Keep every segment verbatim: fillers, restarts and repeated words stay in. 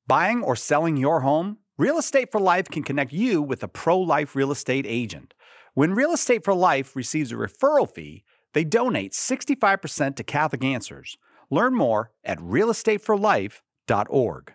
Buying or selling your home? Real Estate for Life can connect you with a pro-life real estate agent. When Real Estate for Life receives a referral fee, they donate sixty-five percent to Catholic Answers. Learn more at real estate for life dot org.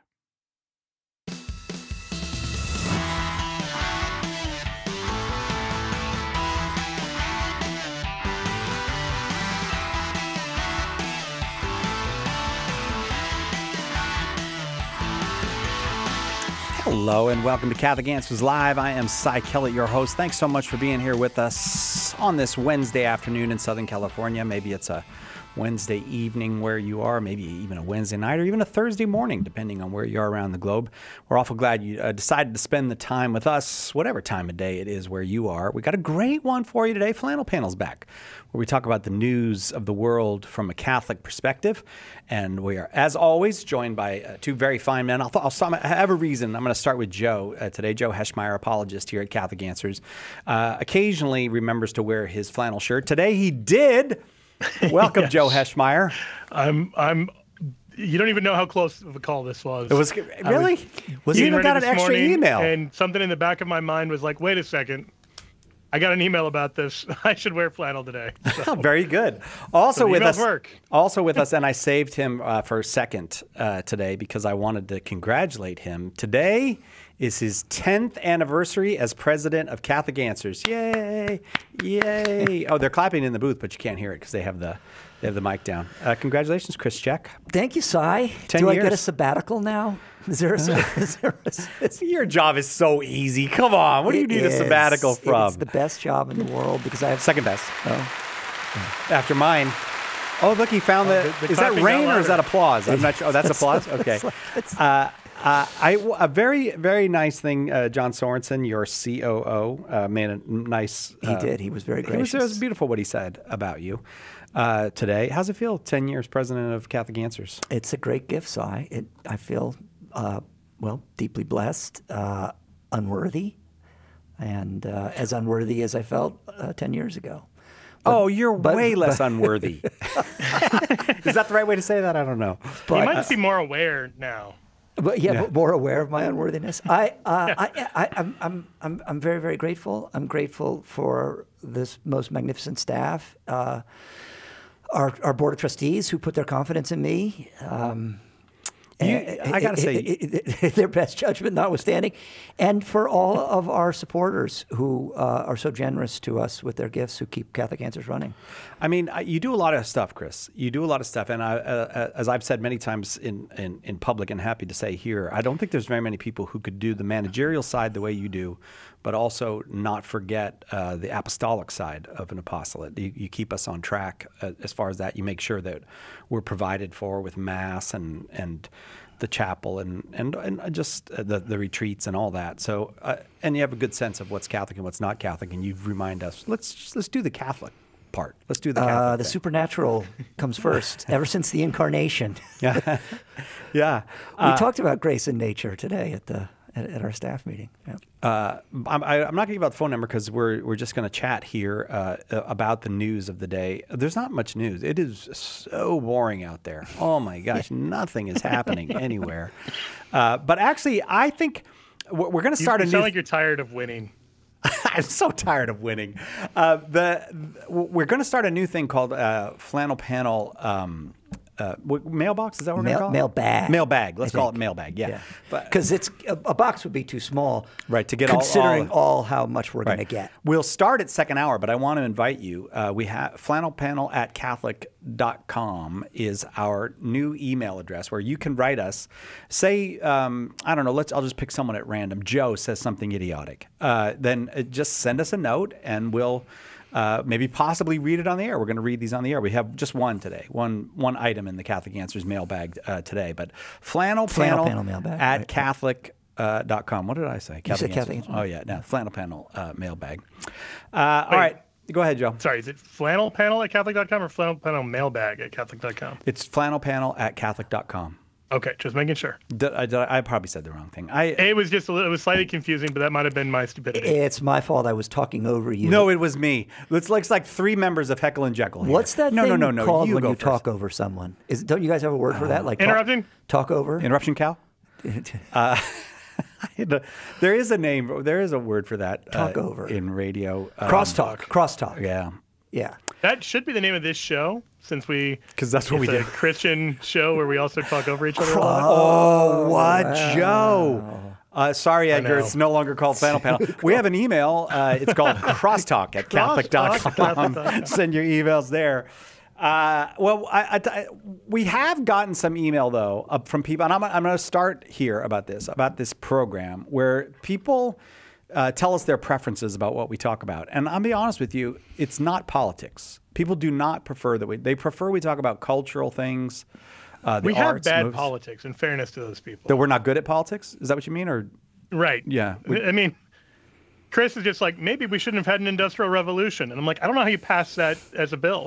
Hello and welcome to Catholic Answers Live. I am Cy Kellett, your host. Thanks so much for being here with us on this Wednesday afternoon in Southern California. Maybe it's a Wednesday evening where you are, maybe even a Wednesday night or even a Thursday morning, depending on where you are around the globe. We're awful glad you uh, decided to spend the time with us, whatever time of day it is where you are. We got a great one for you today. Flannel Panel's back, where we talk about the news of the world from a Catholic perspective. And we are, as always, joined by uh, two very fine men. I'll, I'll, I'll have a reason. I'm going to start with Joe uh, today. Joe Heschmeyer, apologist here at Catholic Answers, uh, occasionally remembers to wear his flannel shirt. Today he did. Welcome, yes. Joe Heschmeyer. I'm. I'm. You don't even know how close of a call this was. It was really. Was, was you even got an extra email? And something in the back of my mind was like, "Wait a second, I got an email about this. I should wear flannel today." So, very good. Also so with us. Work. Also with us, and I saved him uh, for a second uh, today because I wanted to congratulate him. Today is his tenth anniversary as president of Catholic Answers. Yay! Yay! Oh, they're clapping in the booth, but you can't hear it because they have the they have the mic down. Uh, congratulations, Chris Check. Thank you, Cy. Ten Do years. I get a sabbatical now? Is there a, is there a, is, Your job is so easy. Come on. What do you need is, a sabbatical from? It's the best job in the world because I have second best. Oh. After mine. Oh, look, he found oh, the. the, the Is that rain or is that applause? I'm not sure. Oh, that's applause? Okay. Uh, uh, I, a very, very nice thing, uh, John Sorensen, your C O O, uh, made a nice. Uh, he did. He was very gracious. It was, it was beautiful what he said about you uh, today. How's it feel, ten years president of Catholic Answers? It's a great gift, Cy. It, I feel, uh, well, deeply blessed, uh, unworthy, and uh, as unworthy as I felt uh, ten years ago. But, oh, you're but, way less but, unworthy. Is that the right way to say that? I don't know. But, you might uh, be more aware now. But yeah, yeah. But more aware of my unworthiness. I, uh, I, I, I'm, I'm, I'm, I'm very, very grateful. I'm grateful for this most magnificent staff, uh, our, our board of trustees who put their confidence in me. Um, You, I got to say, it, it, it, their best judgment notwithstanding, and for all of our supporters who uh, are so generous to us with their gifts, who keep Catholic Answers running. I mean, you do a lot of stuff, Chris. You do a lot of stuff, and I, uh, as I've said many times in, in, in public, and happy to say here, I don't think there's very many people who could do the managerial side the way you do, but also not forget uh, the apostolic side of an apostolate. You, you keep us on track uh, as far as that. You make sure that we're provided for with Mass and and the chapel and and, and just the, the retreats and all that. So uh, and you have a good sense of what's Catholic and what's not Catholic, and you remind us, let's just, let's do the Catholic part. Let's do the Catholic uh, The thing. supernatural comes first, ever since the Incarnation. Yeah. yeah. We Uh, talked about grace and nature today at the at, at our staff meeting. Yeah. Uh, I'm, I, I'm not going to give out the phone number because we're we're just going to chat here uh, about the news of the day. There's not much news. It is so boring out there. Oh my gosh, nothing is happening anywhere. Uh, but actually, I think we're, we're going to start you, a you new. Sound like you're tired of winning. I'm so tired of winning. Uh, the we're going to start a new thing called uh, Flannel Panel. Um, Uh, mailbox, is that what we're Mail, going to call it? Mailbag. Mailbag. Let's I call think. it mailbag, yeah. Because yeah. it's a, a box would be too small. Right, to get considering all, all, all how much we're right. going to get. We'll start at second hour, but I want to invite you. Uh, we have flannel panel at catholic dot com is our new email address where you can write us. Say, um, I don't know, let's. I'll just pick someone at random. Joe says something idiotic. Uh, then uh, just send us a note and we'll Uh, maybe possibly read it on the air. We're going to read these on the air. We have just one today, one one item in the Catholic Answers mailbag uh, today. But flannel, flannel panel, panel mailbag, at right. catholic dot com. What did I say? You said Catholic Answers. Oh, yeah. No, flannel panel uh, mailbag. Uh, all right. Go ahead, Joe. Sorry, is it flannel panel at catholic dot com or flannel panel mailbag at catholic dot com? It's flannel panel at catholic dot com. Okay, just making sure. Did, I, did, I probably said the wrong thing. I It was just a little, it was slightly confusing, but that might have been my stupidity. It's my fault. I was talking over you. No, it was me. It's like, it's like three members of Heckle and Jekyll here. What's that no, thing no, no, no, called you when go you first. talk over someone? Is Don't you guys have a word for that? Like Interrupting? Talk, talk over? Interruption, Cal? Uh, there is a name. There is a word for that. Talk uh, over. in radio. Um, Crosstalk. Crosstalk. Yeah. Yeah. That should be the name of this show, since we 'Cause that's what it's we a do. Christian show where we also talk over each other a lot. Oh, what, Joe? Uh, sorry, Edgar. know. It's no longer called Flannel Panel. We have an email. Uh, it's called crosstalk at catholic dot Crosstalk at catholic com. dot com. Send your emails there. Uh, well, I, I, I- we have gotten some email, though, uh, from people. And I'm, I'm going to start here about this, about this program, where people uh, tell us their preferences about what we talk about. And I'll be honest with you, it's not politics. People do not prefer that we, they prefer we talk about cultural things. Uh, the We have arts, bad movies. politics, in fairness to those people. That we're not good at politics? Is that what you mean? Or Right. Yeah, we- I mean, Chris is just like, maybe we shouldn't have had an industrial revolution. And I'm like, I don't know how you pass that as a bill.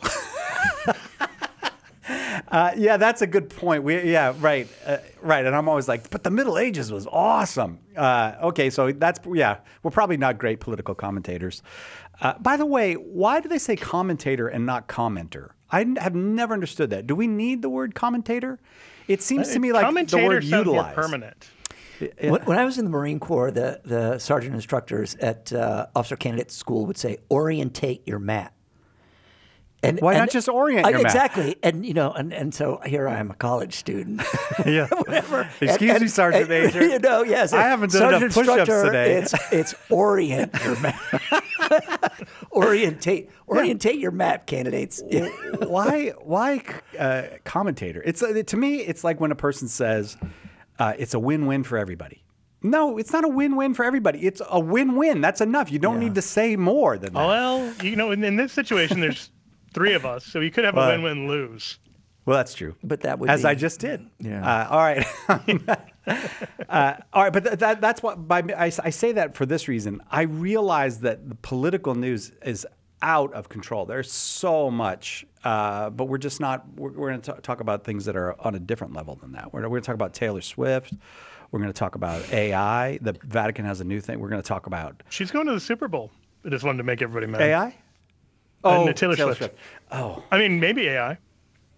uh, yeah, that's a good point. We yeah, right, uh, right. And I'm always like, but the Middle Ages was awesome. Uh, okay, so that's yeah, we're probably not great political commentators. Uh, by the way, why do they say commentator and not commenter? I n- have never understood that. Do we need the word commentator? It seems to me like the Commentator word sounds more utilized. permanent. When, when I was in the Marine Corps, the, the sergeant instructors at uh, officer candidate school would say, orientate your mat. And, Why and- not just orient I- your mat? Exactly. And, you know, and, and so here I am, a college student. Yeah. Whatever. Excuse And- me, Sergeant and- Major. You know, yes. I haven't done enough Sergeant push-ups instructor, today. It's, it's orient your mat. orientate, orientate your map, candidates. Yeah. why why uh, commentator? It's uh, to me, it's like when a person says uh, it's a win-win for everybody. No, it's not a win-win for everybody. It's a win-win. That's enough. You don't Yeah. need to say more than that. Well, you know, in, in this situation, there's three of us, so you could have a Well, win-win lose. Well, that's true. But that would as be- I just did. Yeah. Uh, all right. uh, all right, but th- that, that's what by I, I say that for this reason. I realize that the political news is out of control. There's so much, uh, but we're just not. We're, we're going to talk about things that are on a different level than that. We're, we're going to talk about Taylor Swift. We're going to talk about A I. The Vatican has a new thing. We're going to talk about She's going to the Super Bowl. I just wanted to make everybody mad. A I. Oh, Taylor Swift. Oh, I mean, maybe A I.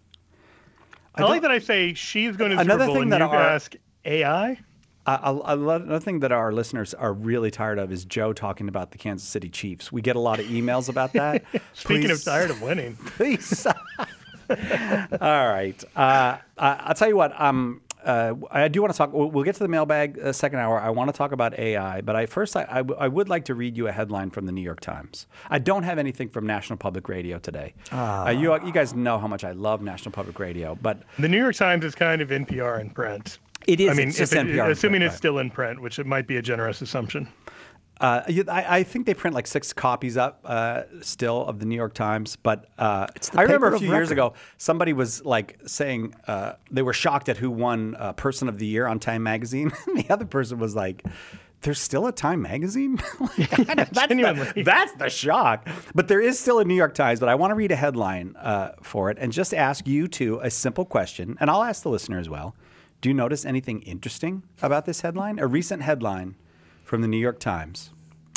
I, don't- like that I say she's going to the Another Super Bowl thing and that you our- ask A I. I, I, I love, another thing that our listeners are really tired of is Joe talking about the Kansas City Chiefs. We get a lot of emails about that. Speaking Please- of tired of winning. Please. All right. Uh, I- I'll tell you what. Um, uh, I do want to talk. We'll, we'll get to the mailbag uh, second hour. I want to talk about A I, but I first I, I, w- I would like to read you a headline from the New York Times. I don't have anything from National Public Radio today. Uh, you you guys know how much I love National Public Radio, but The New York Times is kind of N P R in print. it is. I mean, it's just if it- N P R, assuming right. it's still in print, which it might be a generous assumption. Uh, you- I, I think they print like six copies up uh, still of the New York Times, but uh, the I remember paper a of few years record. ago somebody was like saying uh, they were shocked at who won uh, Person of the Year on Time Magazine. And the other person was like, "There's still a Time Magazine." Like, that's, the, Genuinely. that's the shock. But there is still a New York Times. But I want to read a headline uh, for it and just ask you two a simple question, and I'll ask the listener as well. Do you notice anything interesting about this headline? A recent headline from the New York Times.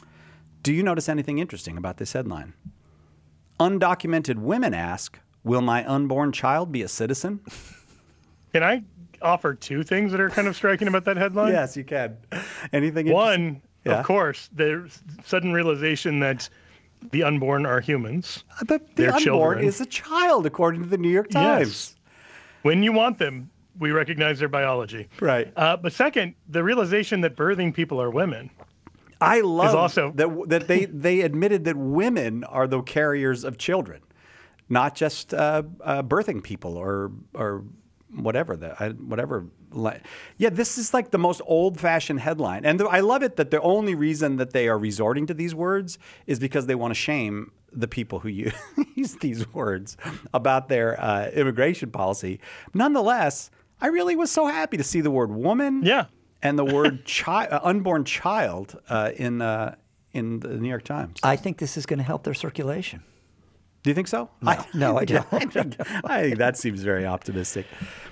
Do you notice anything interesting about this headline? Undocumented women ask, will my unborn child be a citizen? Can I offer two things that are kind of striking about that headline? Yes, you can. Anything interesting? One, Yeah. of course, the sudden realization that the unborn are humans. The, the Their unborn children. is a child, according to the New York Times. Yes. When you want them, we recognize their biology. Right. Uh, but second, the realization that birthing people are women. I love also- that, that they, they admitted that women are the carriers of children, not just uh, uh, birthing people or or whatever the I- whatever. li- Yeah, this is like the most old-fashioned headline, and the, I love it that the only reason that they are resorting to these words is because they want to shame the people who use, use these words about their uh, immigration policy. Nonetheless, I really was so happy to see the word woman. Yeah. And the word chi- uh, unborn child uh, in uh, in the New York Times. I think this is going to help their circulation. Do you think so? No, no, I don't. I think, I think that seems very optimistic.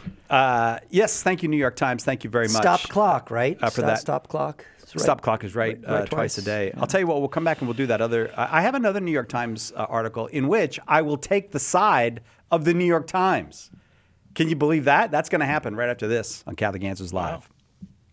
Uh, yes, thank you, New York Times. Thank you very much. Stop clock, right? Uh, for stop, that. Stop clock. It's right. Stop clock is right, Right- right uh, twice a twice. day. Yeah. I'll tell you what, we'll come back and we'll do that other. I I have another New York Times uh, article in which I will take the side of the New York Times. Can you believe that? That's going to happen right after this on Catholic Answers Live.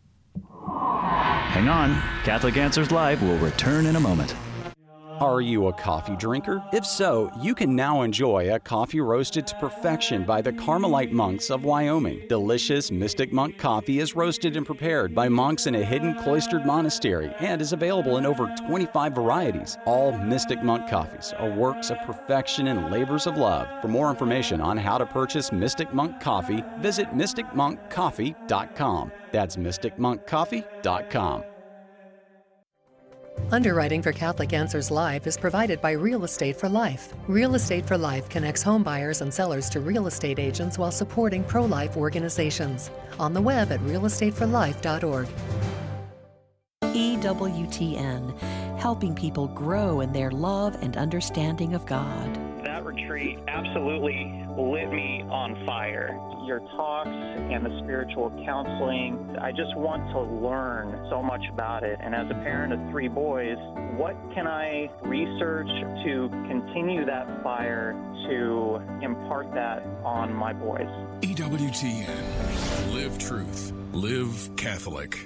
Hang on. Catholic Answers Live will return in a moment. Are you a coffee drinker? If so, you can now enjoy a coffee roasted to perfection by the Carmelite monks of Wyoming. Delicious Mystic Monk coffee is roasted and prepared by monks in a hidden cloistered monastery and is available in over twenty-five varieties. All Mystic Monk coffees are works of perfection and labors of love. For more information on how to purchase Mystic Monk coffee, visit mystic monk coffee dot com. That's mystic monk coffee dot com. Underwriting for Catholic Answers Live is provided by Real Estate for Life. Real Estate for Life connects home buyers and sellers to real estate agents while supporting pro-life organizations. On the web at real estate for life dot org. E W T N, helping people grow in their love and understanding of God. That retreat absolutely lit me on fire. Your talks and the spiritual counseling, I just want to learn so much about it. And as a parent of three boys, what can I research to continue that fire, to impart that on my boys? E W T N. Live truth. Live Catholic.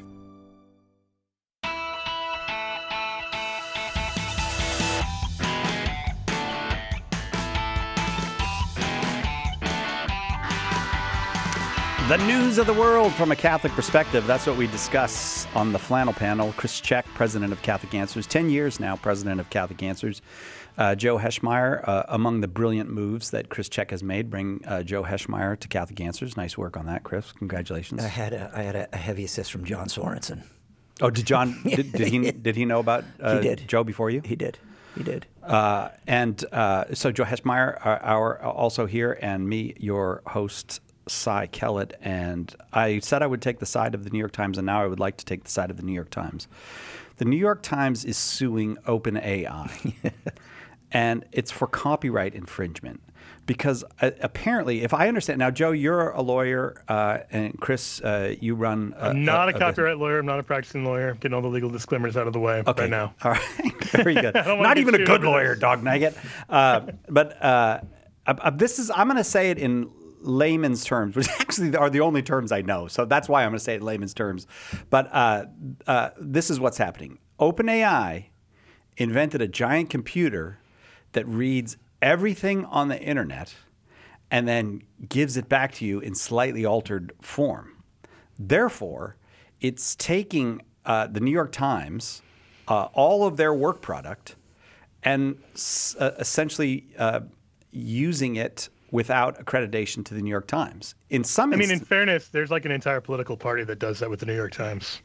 The news of the world from a Catholic perspective. That's what we discuss on the Flannel Panel. Chris Check, president of Catholic Answers, ten years now, president of Catholic Answers. Uh, Joe Heschmeyer, uh, among the brilliant moves that Chris Check has made, bring uh, Joe Heschmeyer to Catholic Answers. Nice work on that, Chris. Congratulations. I had a, I had a, a heavy assist from John Sorensen. Oh, did John? Did, did he? Did he know about uh, he did. Joe before you? He did. He did. Uh, and uh, so Joe Heschmeyer, our, our also here, and me, your host, Cy Kellett, and I said I would take the side of the New York Times, and now I would like to take the side of the New York Times. The New York Times is suing OpenAI, and it's for copyright infringement. Because uh, apparently, if I understand now, Joe, you're a lawyer, uh, and Chris, uh, you run. A, I'm not a, a copyright lawyer. I'm not a practicing lawyer. Getting all the legal disclaimers out of the way okay. right now. All right, very good. Not even a good lawyer, dog nugget. Uh, but uh, uh, this is. I'm going to say it in layman's terms, which actually are the only terms I know. So that's why I'm going to say it in layman's terms. But uh, uh, this is what's happening. OpenAI invented a giant computer that reads everything on the internet and then gives it back to you in slightly altered form. Therefore, it's taking uh, the New York Times, uh, all of their work product, and uh, essentially uh, using it without accreditation to the New York Times. In some I mean, inst- in fairness, there's like an entire political party that does that with the New York Times.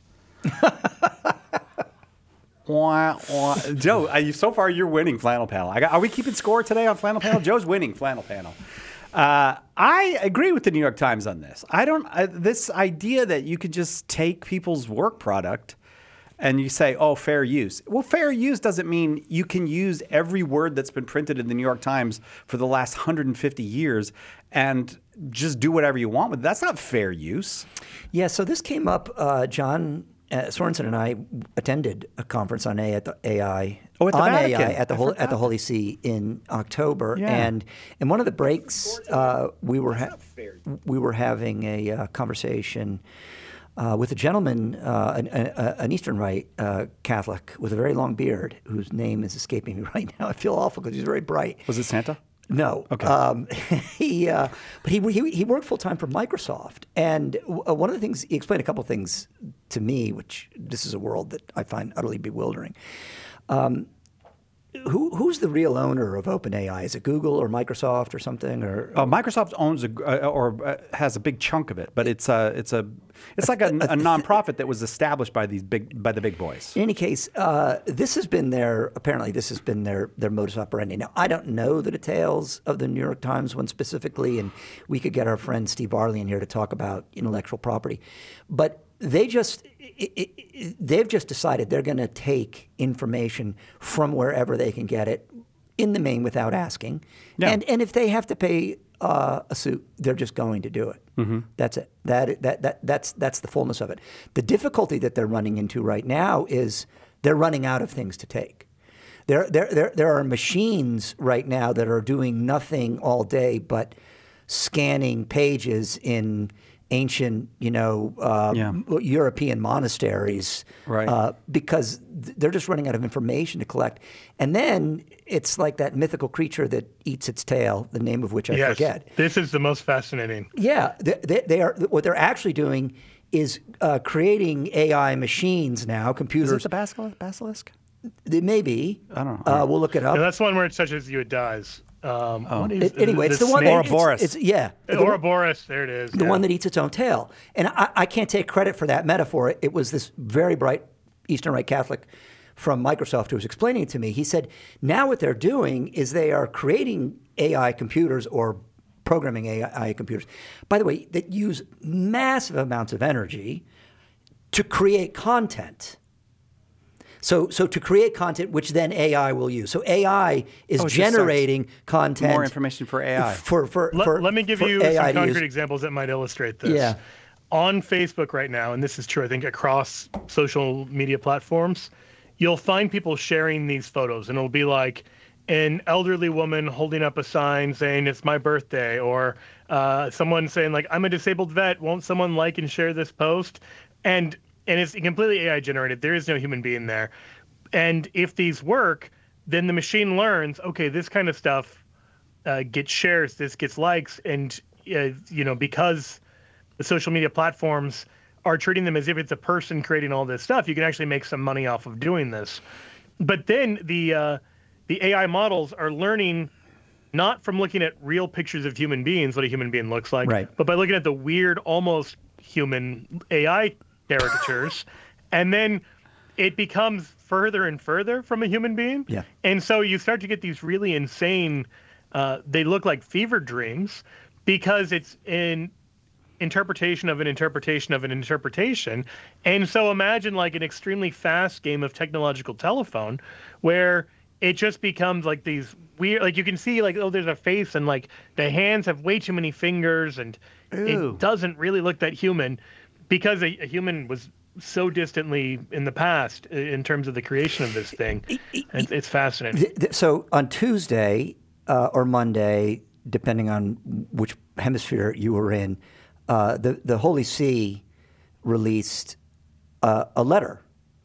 Wah, wah. Joe, uh, you, so far you're winning Flannel Panel. I got, are we keeping score today on Flannel Panel? Joe's winning Flannel Panel. Uh, I agree with the New York Times on this. I don't. Uh, this idea that you could just take people's work product and you say, "Oh, fair use." Well, fair use doesn't mean you can use every word that's been printed in the New York Times for the last one hundred fifty years and just do whatever you want with it. That's not fair use. Yeah. So this came up, uh, John. Uh, Sorensen and I attended a conference on A I oh, at the on Vatican. A I at the I Hol- forgot. at the Holy See in October, Yeah. and in one of the breaks, uh, we were ha- we were having a uh, conversation uh, with a gentleman, uh, an, an, an Eastern Rite uh, Catholic with a very long beard, whose name is escaping me right now. I feel awful because he's very bright. Was it Santa? No. Okay. Um, he, uh, but he, he he worked full time for Microsoft, and w- uh, one of the things he explained a couple of things to me, which this is a world that I find utterly bewildering. Um, who who's the real owner of OpenAI? Is it Google or Microsoft or something? Or Uh, Microsoft owns a, uh, or uh, has a big chunk of it, but it's a it's a it's like a, a nonprofit that was established by these big by the big boys. In any case, uh, this has been their apparently this has been their their modus operandi. Now, I don't know the details of the New York Times one specifically, and we could get our friend Steve Barley in here to talk about intellectual property, but they just it, it, they've just decided they're going to take information from wherever they can get it, in the main without asking, Yeah. and and if they have to pay uh, a suit, they're just going to do it. Mm-hmm. That's it. That that that that's that's the fullness of it. The difficulty that they're running into right now is they're running out of things to take. There there there there are machines right now that are doing nothing all day but scanning pages in ancient, you know, uh, Yeah. European monasteries, Right. uh, because th- they're just running out of information to collect. And then it's like that mythical creature that eats its tail, the name of which I yes, forget. this is the most fascinating. Yeah, they, they, they are. What they're actually doing is uh, creating A I machines now, Is computers. it the basilisk? basilisk? They may be. I don't know. Uh, we'll look it up. And that's the one where it touches you, it dies. Um, Oh. what is, It- anyway, it's the one. snake? That, Ouroboros. It's, it's, yeah, the one- Ouroboros, there it is. the yeah. one that eats its own tail. And I, I can't take credit for that metaphor. It was this very bright Eastern Rite Catholic from Microsoft who was explaining it to me. He said, now what they're doing is they are creating A I computers or programming A I computers, by the way, that use massive amounts of energy to create content. So, so to create content, which then A I will use. So A I is Oh, it just generating content. More information for A I. For, for, Let, for, let me give for you A I some to concrete use. examples that might illustrate this. Yeah. On Facebook right now, and this is true, I think, across social media platforms, you'll find people sharing these photos, and it'll be like an elderly woman holding up a sign saying, it's my birthday, or uh, someone saying, like, I'm a disabled vet. Won't someone like and share this post? And and it's completely A I generated. There is no human being there. And if these work, then the machine learns, okay, this kind of stuff uh, gets shares, this gets likes, and uh, you know, because the social media platforms are treating them as if it's a person creating all this stuff, you can actually make some money off of doing this. But then the uh, the A I models are learning not from looking at real pictures of human beings, what a human being looks like, Right. but by looking at the weird, almost human A I caricatures, and then it becomes further and further from a human being. Yeah. And so you start to get these really insane, uh, they look like fever dreams because it's an interpretation of an interpretation of an interpretation. And so imagine like an extremely fast game of technological telephone where it just becomes like these weird, like you can see like, oh, there's a face and like the hands have way too many fingers and Ew. it doesn't really look that human because a, a human was so distantly in the past in terms of the creation of this thing. It's, it's fascinating. Th- th- So on Tuesday uh, or Monday, depending on which hemisphere you were in, uh, the the Holy See released uh, a letter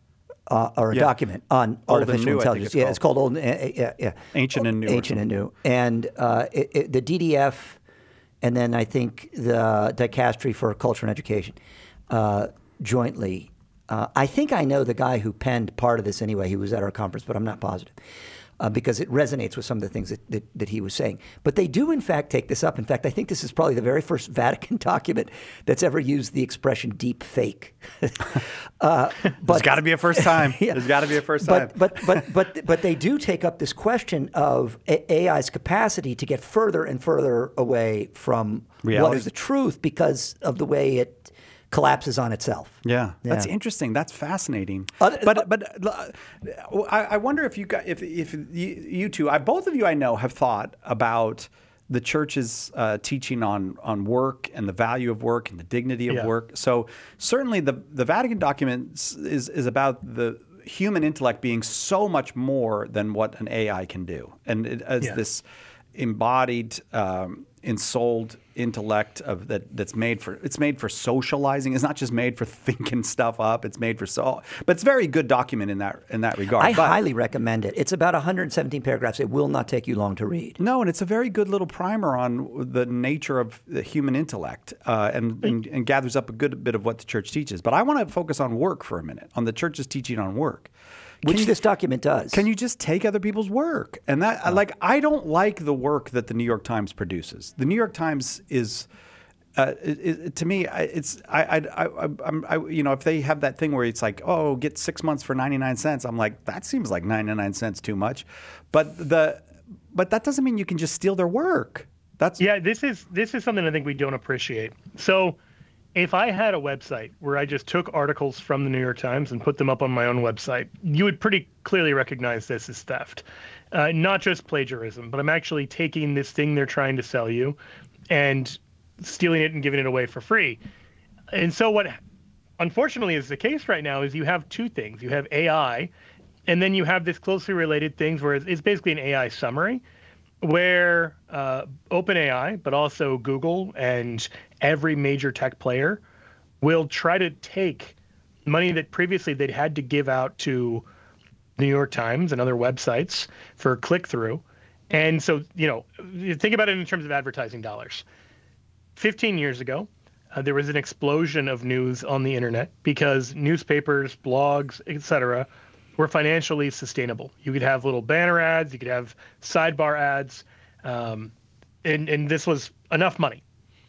uh, or a Yeah. document on Old and artificial New, I think intelligence. it's yeah, called. it's called Old. Uh, yeah, yeah. Ancient and New or Ancient and New. And uh, it, it, the D D F, and then I think the Dicastery for Culture and Education, uh, jointly. Uh, I think I know the guy who penned part of this anyway. He was at our conference, but I'm not positive. Uh, because it resonates with some of the things that, that, that he was saying. But they do, in fact, take this up. In fact, I think this is probably the very first Vatican document that's ever used the expression deep fake. uh, but, There's got to be a first time. Yeah. There's got to be a first time. But, but, but, but, but they do take up this question of A I's capacity to get further and further away from what Reality. is the truth because of the way it collapses on itself. Yeah, that's Yeah. interesting. That's fascinating. Other- but but uh, I, I wonder if you got if if you, you two, I, both of you, I know, have thought about the church's uh, teaching on on work and the value of work and the dignity of Yeah. work. So certainly the the Vatican documents is is about the human intellect being so much more than what an A I can do, and it, as Yeah. this embodied, um, ensouled intellect of that that's made for it's made for socializing. It's not just made for thinking stuff up. It's made for so. But it's a very good document in that in that regard. I But- highly recommend it. It's about one hundred seventeen paragraphs. It will not take you long to read. No, and it's a very good little primer on the nature of the human intellect, uh, and, and and gathers up a good bit of what the church teaches. But I want to focus on work for a minute, on the church's teaching on work. Can Which you- this document does. Can you just take other people's work? And that, like, I don't like the work that the New York Times produces. The New York Times is, uh, it, it, to me, I- it's I, I, I, I'm, I, you know, if they have that thing where it's like, oh, get six months for ninety-nine cents, I'm like, that seems like ninety-nine cents too much. But the, but that doesn't mean you can just steal their work. That's Yeah, this is this is something I think we don't appreciate. So if I had a website where I just took articles from the New York Times and put them up on my own website, you would pretty clearly recognize this as theft. Uh, not just plagiarism, but I'm actually taking this thing they're trying to sell you and stealing it and giving it away for free. And so what unfortunately is the case right now is you have two things. You have A I, and then you have this closely related things where it's, it's basically an A I summary, where uh, OpenAI, but also Google and every major tech player will try to take money that previously they'd had to give out to New York Times and other websites for click-through. And so, you know, you think about it in terms of advertising dollars. fifteen years ago, uh, there was an explosion of news on the internet because newspapers, blogs, et cetera, were financially sustainable. You could have little banner ads, you could have sidebar ads, um, and, and this was enough money.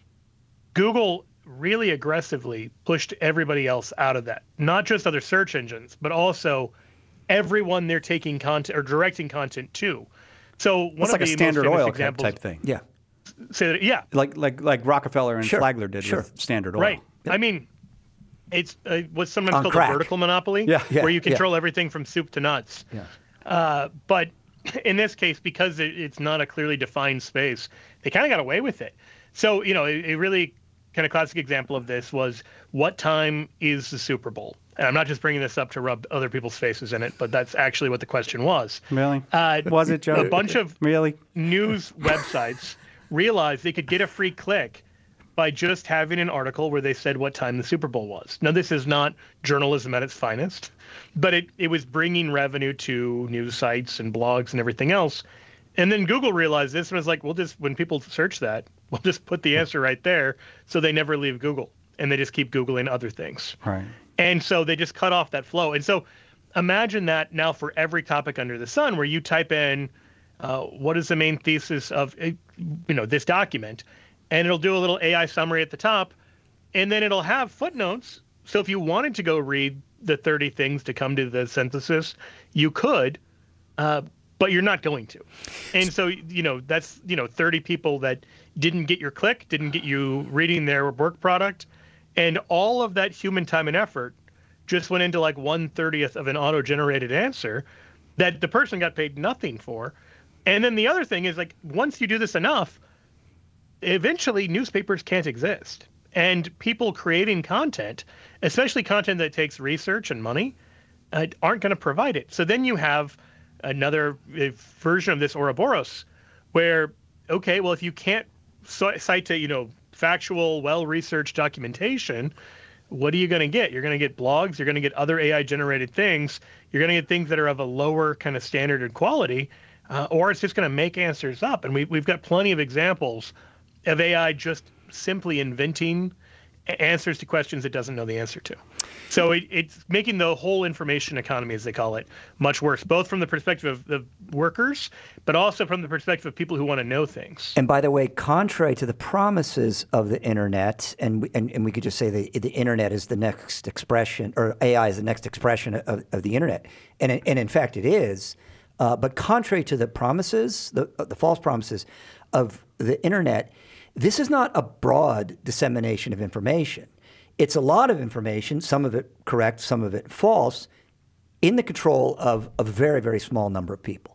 Google really aggressively pushed everybody else out of that, not just other search engines, but also everyone they're taking content or directing content to. So one It's of like the a Standard most famous Oil examples, type thing. Yeah. Say that, yeah, Like like like Rockefeller and Sure. Flagler did Sure. with Standard Oil. right. I mean, it's uh, what's sometimes On called crack. a vertical monopoly, Yeah. Yeah, where you yeah. control everything from soup to nuts. Yeah. Uh, but in this case, because it, it's not a clearly defined space, they kind of got away with it. So, you know, a, a really kind of classic example of this was, what time is the Super Bowl? And I'm not just bringing this up to rub other people's faces in it, but that's actually what the question was. Really? Uh, Was it, Joe? A bunch of Really? news websites realized they could get a free click by just having an article where they said what time the Super Bowl was. Now, this is not journalism at its finest, but it, it was bringing revenue to news sites and blogs and everything else. And then Google realized this and was like, we'll just, when people search that, we'll just put the answer right there, so they never leave Google and they just keep Googling other things. Right. And so they just cut off that flow. And so imagine that now for every topic under the sun, where you type in, uh, what is the main thesis of, uh, you know, this document, and it'll do a little A I summary at the top, and then it'll have footnotes. So if you wanted to go read the thirty things to come to the synthesis, you could, uh, but you're not going to. And so, you know, that's, you know, thirty people that didn't get your click, didn't get you reading their work product. And all of that human time and effort just went into like one thirtieth of an auto-generated answer that the person got paid nothing for. And then the other thing is, like, once you do this enough, eventually newspapers can't exist. And people creating content, especially content that takes research and money, uh, aren't going to provide it. So then you have another uh, version of this Ouroboros where, okay, well, if you can't so- cite to, you know, factual, well-researched documentation, what are you going to get? You're going to get blogs. You're going to get other A I-generated things. You're going to get things that are of a lower kind of standard and quality, uh, or it's just going to make answers up. And we, we've got plenty of examples of A I just simply inventing answers to questions it doesn't know the answer to. So it, it's making the whole information economy, as they call it, much worse, both from the perspective of the workers, but also from the perspective of people who want to know things. And by the way, contrary to the promises of the internet, and we, and, and we could just say the the internet is the next expression, or A I is the next expression of, of the internet, and and in fact it is. Uh, but contrary to the promises, the the false promises of the internet, this is not a broad dissemination of information. It's a lot of information, some of it correct, some of it false, in the control of a very, very small number of people.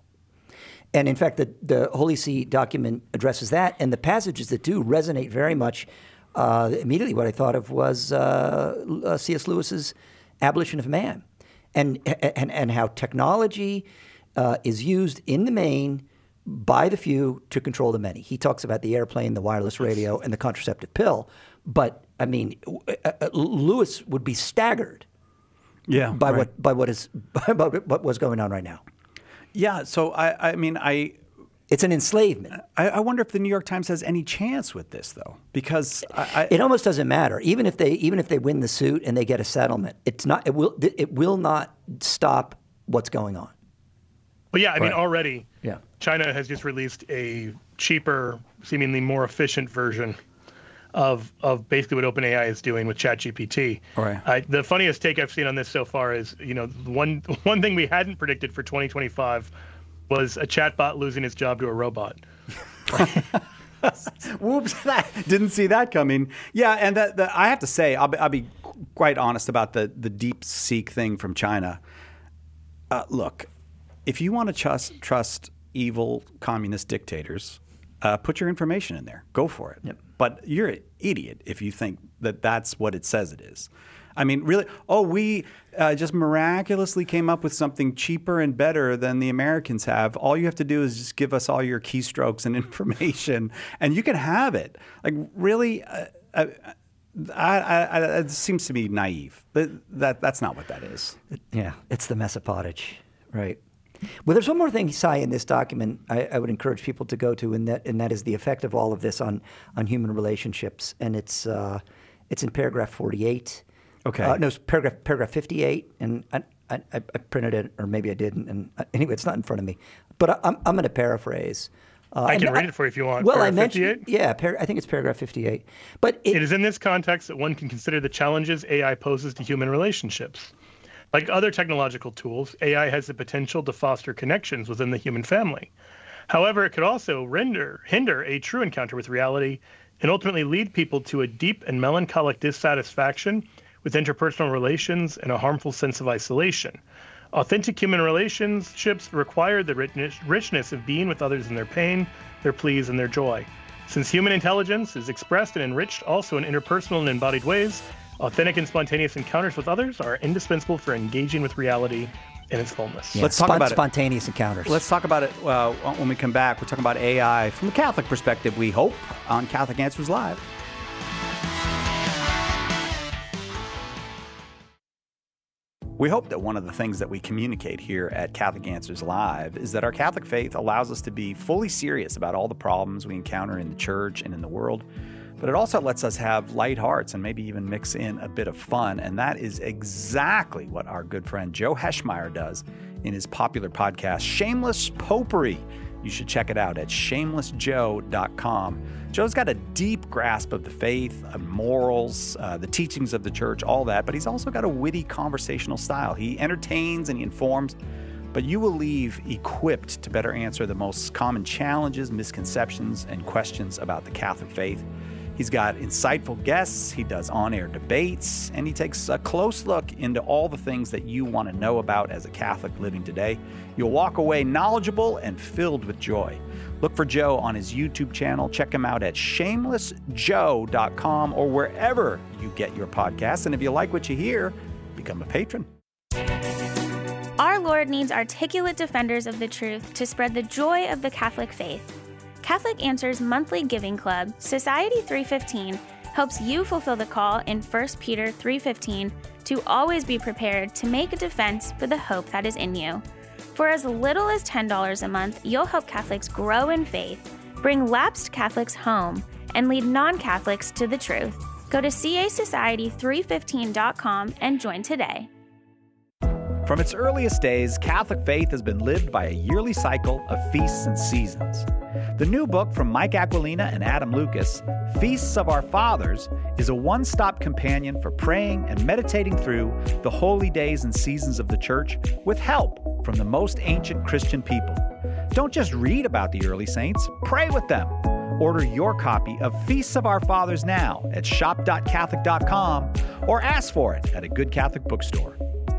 And in fact, the, the Holy See document addresses that, and the passages that do resonate very much. Uh, immediately what I thought of was uh, uh, C S Lewis's Abolition of Man, and, and, and how technology uh, is used in the main by the few to control the many. He talks about the airplane, the wireless radio, and the contraceptive pill. But I mean, uh, uh, Lewis would be staggered, yeah, by right. what by what is by what was going on right now. Yeah. So I, I mean, I. It's an enslavement. I, I wonder if the New York Times has any chance with this, though, because I, I, it almost doesn't matter. Even if they even if they win the suit and they get a settlement, it's not. It will. It will not stop what's going on. But yeah, I mean, Right. already, Yeah. China has just released a cheaper, seemingly more efficient version of of basically what OpenAI is doing with ChatGPT. Right. Uh, the funniest take I've seen on this so far is, you know, one one thing we hadn't predicted for twenty twenty-five was a chatbot losing its job to a robot. Whoops! Didn't see that coming. Yeah, and the, the, I have to say, I'll be, I'll be quite honest about the the DeepSeek thing from China. Uh, look, if you want to trust trust evil communist dictators, uh, put your information in there. Go for it. Yep. But you're an idiot if you think that that's what it says it is. I mean, really, oh, we uh, just miraculously came up with something cheaper and better than the Americans have. All you have to do is just give us all your keystrokes and information, and you can have it. Like, really, uh, I, I, I, it seems to be naive, but that that's not what that is. Yeah, it's the mess of pottage, right? Well, there's one more thing, Cy, in this document I, I would encourage people to go to, and that and that is the effect of all of this on, on human relationships, and it's uh, it's in paragraph forty-eight. Okay. Uh, no, it's paragraph paragraph fifty-eight, and I, I, I printed it, or maybe I didn't, and uh, anyway, it's not in front of me. But I, I'm I'm going to paraphrase. Uh, I can and read it for you if you want. Well, I Paragraph mentioned, fifty-eight? yeah, par- I think it's paragraph fifty-eight. But it, It is in this context that one can consider the challenges A I poses to human relationships. Like other technological tools, A I has the potential to foster connections within the human family. However, it could also render, hinder a true encounter with reality and ultimately lead people to a deep and melancholic dissatisfaction with interpersonal relations and a harmful sense of isolation. Authentic human relationships require the richness, richness of being with others in their pain, their pleas, and their joy. Since human intelligence is expressed and enriched also in interpersonal and embodied ways, authentic and spontaneous encounters with others are indispensable for engaging with reality in its fullness. yeah, Let's talk spon- about it. spontaneous encounters. Let's talk about it uh, when we come back. We're talking about A I from a Catholic perspective, we hope, on Catholic Answers Live. We hope that one of the things that we communicate here at Catholic Answers Live is that our Catholic faith allows us to be fully serious about all the problems we encounter in the church and in the world, but it also lets us have light hearts and maybe even mix in a bit of fun, and that is exactly what our good friend Joe Heschmeyer does in his popular podcast, Shameless Popery. You should check it out at shameless joe dot com. Joe's got a deep grasp of the faith, of morals, uh, the teachings of the church, all that, but he's also got a witty conversational style. He entertains and he informs, but you will leave equipped to better answer the most common challenges, misconceptions, and questions about the Catholic faith. He's got insightful guests, he does on-air debates, and he takes a close look into all the things that you want to know about as a Catholic living today. You'll walk away knowledgeable and filled with joy. Look for Joe on his YouTube channel. Check him out at shameless joe dot com or wherever you get your podcasts. And if you like what you hear, become a patron. Our Lord needs articulate defenders of the truth to spread the joy of the Catholic faith. Catholic Answers monthly giving club, Society three fifteen, helps you fulfill the call in First Peter three fifteen to always be prepared to make a defense for the hope that is in you. For as little as ten dollars a month, you'll help Catholics grow in faith, bring lapsed Catholics home, and lead non-Catholics to the truth. Go to c a society three fifteen dot com and join today. From its earliest days, Catholic faith has been lived by a yearly cycle of feasts and seasons. The new book from Mike Aquilina and Adam Lucas, Feasts of Our Fathers, is a one-stop companion for praying and meditating through the holy days and seasons of the Church with help from the most ancient Christian people. Don't just read about the early saints, pray with them. Order your copy of Feasts of Our Fathers now at shop dot catholic dot com or ask for it at a good Catholic bookstore.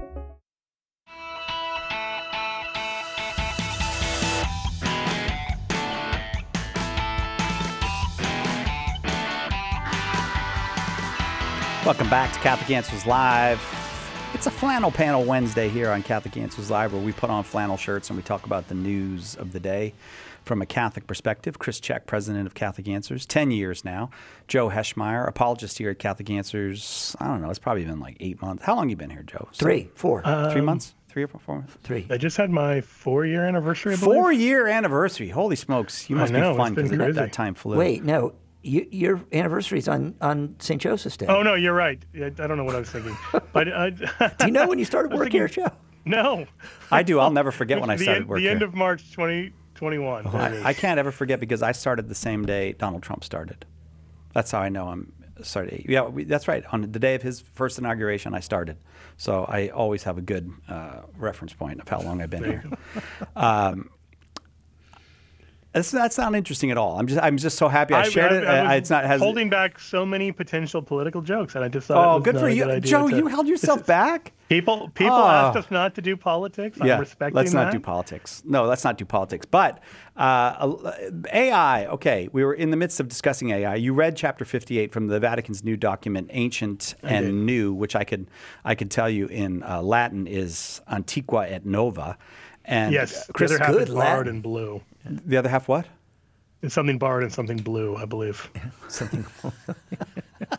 Welcome back to Catholic Answers Live. It's a flannel panel Wednesday here on Catholic Answers Live, where we put on flannel shirts and we talk about the news of the day from a Catholic perspective. Chris Check, president of Catholic Answers, ten years now. Joe Heschmeyer, apologist here at Catholic Answers. I don't know, it's probably been like eight months. How long have you been here, Joe? Three, four. Um, Three months? Three or four months? Three. I just had my four-year anniversary, I believe. Four-year anniversary. Holy smokes. You I must know, be fun it's been because that, crazy. that time flew. Wait, no. You, your anniversary's on, on Saint Joseph's Day. Oh, no, you're right. I I don't know what I was thinking. But uh, Do you know when you started I was working thinking- here, Joe? No. I do. I'll never forget when I The started end- working The end here. of March twenty twenty-one. I, I can't ever forget because I started the same day Donald Trump started. That's how I know I'm started. Yeah, we, that's right. On the day of his first inauguration, I started. So I always have a good uh, reference point of how long I've been here. Um, that's, that's not interesting at all. I'm just I'm just so happy I, shared it. I, I Uh, was it's not has. holding back so many potential political jokes, and I just thought. Oh, it was good not for a you, good idea Joe. to- You held yourself back. People people Oh. asked us not to do politics. Yeah, I'm respecting let's not that. do politics. No, let's not do politics. But uh, A I, okay, we were in the midst of discussing A I. You read chapter fifty-eight from the Vatican's new document, Ancient and did. New, which I could I could tell you in uh, Latin is Antiqua et Nova. And Yes, Chris, the other half good is borrowed Latin. in blue. the other half what? It's something borrowed and something blue, I believe. Something.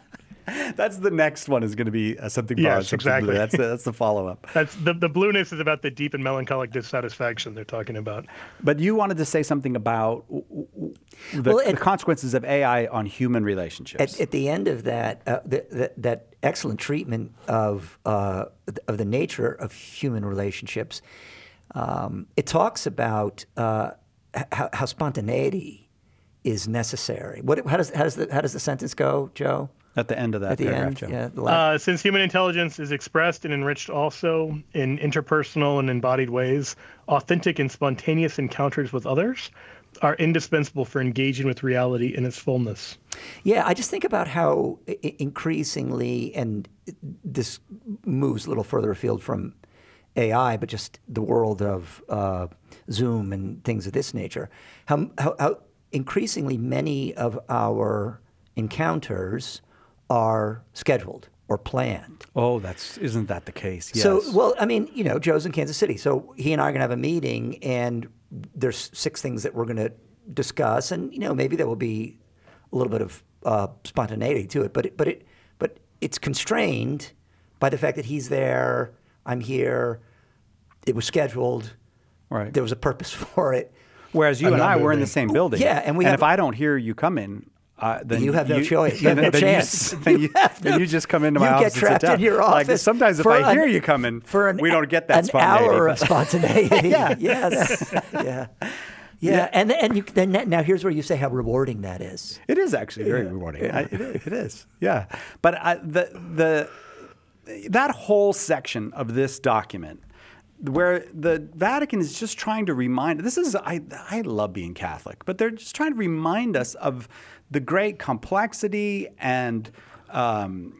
That's the next one is going to be uh, something broad, Yes, something exactly. blue. That's the, that's the follow-up. That's the the blueness is about the deep and melancholic dissatisfaction they're talking about. But you wanted to say something about the, Well, it- the consequences of A I on human relationships. At, at the end of that, uh, the, the, that excellent treatment of uh, of the nature of human relationships, um, it talks about uh, how, how spontaneity is necessary. What, how does how does the how does the sentence go, Joe? At the end of that At the paragraph, end, Joe. yeah. The last, Uh, since human intelligence is expressed and enriched also in interpersonal and embodied ways, authentic and spontaneous encounters with others are indispensable for engaging with reality in its fullness. Yeah, I just think about how i- increasingly, and this moves a little further afield from A I, but just the world of uh, Zoom and things of this nature, how, how, how increasingly many of our encounters are scheduled or planned. Oh, that's isn't that the case? Yes. So, well, I mean, you know, Joe's in Kansas City, so he and I are going to have a meeting, and there's six things that we're going to discuss, and you know, maybe there will be a little bit of uh, spontaneity to it, but it, but it, but it's constrained by the fact that he's there, I'm here, it was scheduled, right. There was a purpose for it. Whereas you I'm and not I were in moving. the same building. Yeah, and we and have- if I don't hear you come in, uh, then You have no choice. You have then, no then chance. You, then, You you, have then no- you just come into you my get office trapped and sit down. in your Like, office sometimes if for I an- hear you coming, for an, we don't get that an spontaneity. hour but- of spontaneity. Yeah. Yes. yeah. Yeah, and and you, then now here's where you say how rewarding that is. It is actually very Yeah. rewarding. Yeah. I, it, is, it is. Yeah. But I, the the that whole section of this document, where the Vatican is just trying to remind this is I I love being Catholic, but they're just trying to remind us of the great complexity and um,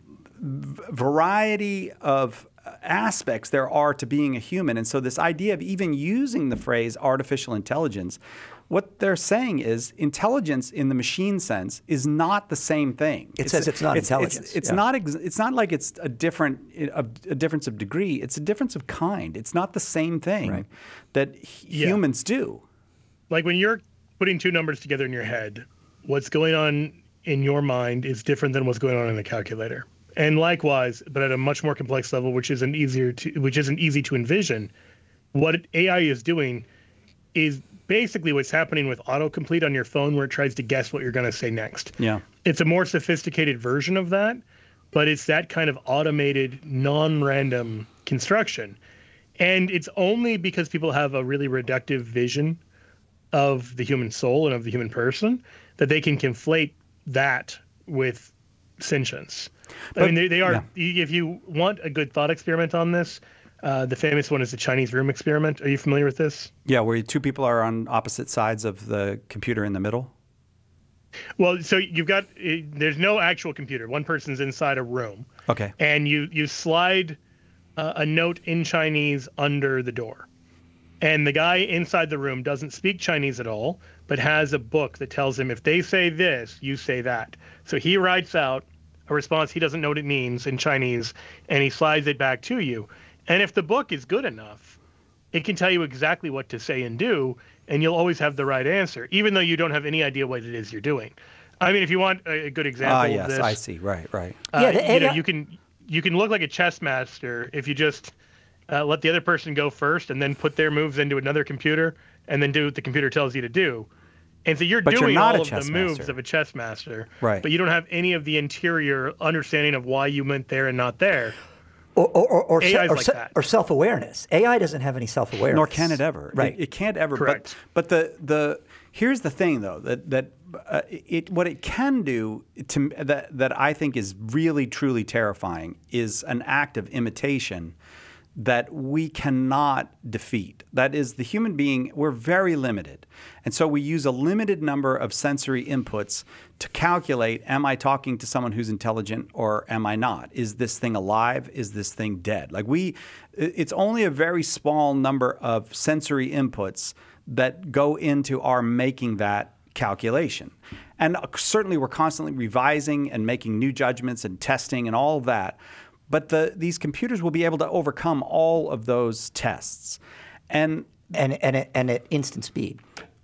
v- variety of aspects there are to being a human. And so this idea of even using the phrase artificial intelligence, what they're saying is intelligence in the machine sense is not the same thing. It says it's not intelligence. It's, it's Yeah. not ex- it's not like it's a different a, a difference of degree. It's a difference of kind. It's not the same thing Right. that h- Yeah. humans do. Like when you're putting two numbers together in your head, what's going on in your mind is different than what's going on in the calculator. And likewise, but at a much more complex level, which isn't easier to, which isn't easy to envision, what A I is doing is basically what's happening with autocomplete on your phone, where it tries to guess what you're going to say next. Yeah. It's a more sophisticated version of that, but it's that kind of automated, non-random construction. And it's only because people have a really reductive vision of the human soul and of the human person that they can conflate that with sentience. I But- mean, they, they are, yeah. if you want a good thought experiment on this, uh, the famous one is the Chinese room experiment. Are you familiar with this? Yeah, where two people are on opposite sides of the computer in the middle. Well, so you've got, eh, there's no actual computer. One person's inside a room. Okay. And you, you slide uh, a note in Chinese under the door. And the guy inside the room doesn't speak Chinese at all, but has a book that tells him if they say this, you say that. So he writes out a response he doesn't know what it means in Chinese, and he slides it back to you. And if the book is good enough, it can tell you exactly what to say and do, and you'll always have the right answer, even though you don't have any idea what it is you're doing. I mean, if you want a a good example Ah, of yes, this, I see. Right, right. uh, Yeah, the you know, A I you can you can look like a chess master if you just uh, let the other person go first and then put their moves into another computer and then do what the computer tells you to do. And so you're But you're doing not all a of chess the moves master. of a chess master, Right. but you don't have any of the interior understanding of why you went there and not there. Or, or, or, or, A se- I is or, like se- that. or self-awareness. A I doesn't have any self-awareness. Nor can it ever. Right. It, it can't ever. Correct. But, but the the here's the thing though that that uh, it what it can do to that that I think is really truly terrifying is an act of imitation that we cannot defeat. That is, the human being, we're very limited. And so we use a limited number of sensory inputs to calculate, am I talking to someone who's intelligent or am I not? Is this thing alive? Is this thing dead? Like we, it's only a very small number of sensory inputs that go into our making that calculation. And certainly we're constantly revising and making new judgments and testing and all of that. But the, these computers will be able to overcome all of those tests. And And, and, at, and at instant speed.